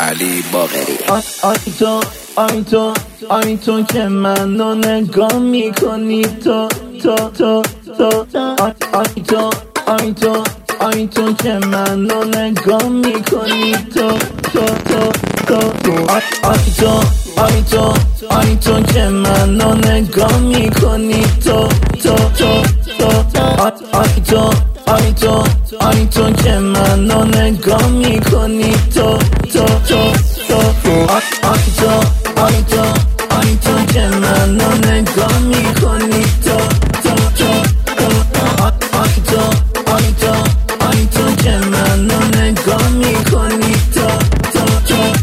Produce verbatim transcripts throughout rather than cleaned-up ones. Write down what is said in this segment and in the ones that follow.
علی باقری. آی آی تو آی تو آی تو که منو نگاه میکنی، تو تو تو تو آی آی تو آی تو آی تو که منو نگاه میکنی، تو تو تو تو آی آی تو آی تو آی تو که منو نگاه میکنی، تو تو تو تو آی آی تو آی تو آی تو که منو نگاه میکنی، تو تو تو تو آی آی تو آی تو آی تو که منو نگاه میکنی، تو تو تو تو آی آی تو آی تو آی تو که منو نگاه میکنی، تو تو تو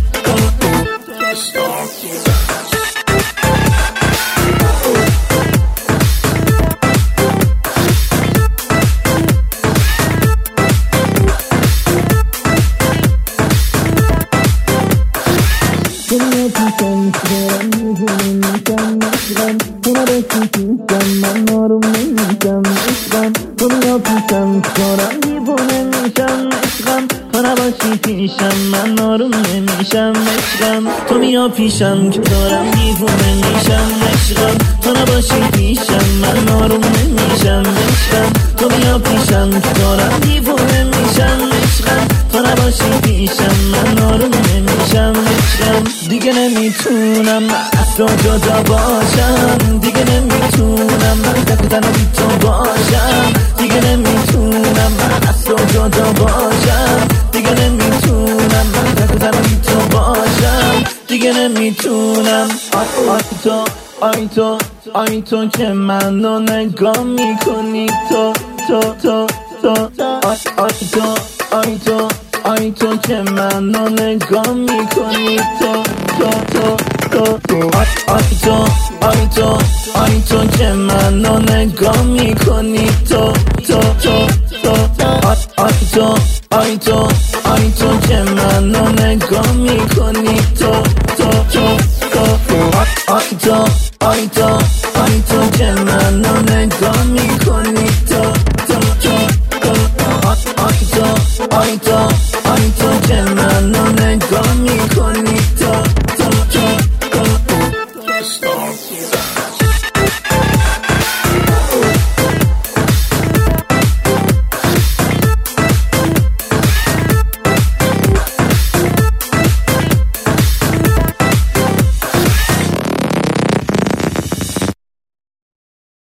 من آروم نمیشم عشقم، تو بیا پیشم کنم دیوونه میشم عشقم، تو نباشی پیشم من آروم نمیشم عشقم، تو بیا پیشم که دارم دیوونه میشم عشقم، تو نباشی پیشم من آروم نمیشم عشقم، تو بیا پیشم که دارم دیوونه میشم عشقم، تو نباشی پیشم من آروم نمیشم عشقم، دیگه نمیتونم از تو جدا باشم، دیگه نمیتونم من تک تنها بی تو باشم، دیگه نمیتونم من از تو جدا باشم، دیگه نمیتونم من تک تنها بی تو باشم، دیگه نمیتونم. آی آی تو آی تو آی تو که منو نگاه میکنی، تو تو تو تو آی آی تو آی تو آی تو که منو نگاه میکنی، تو تو تو تو آی آی تو آی تو آی تو که منو نگاه میکنی، تو تو تو تو آی آی تو آی تو آی تو که منو نگاه میکنی، تو تو تو تو آی آی تو آی تو آی تو که منو نگاه میکنی، تو تو تو آی آی تو آی تو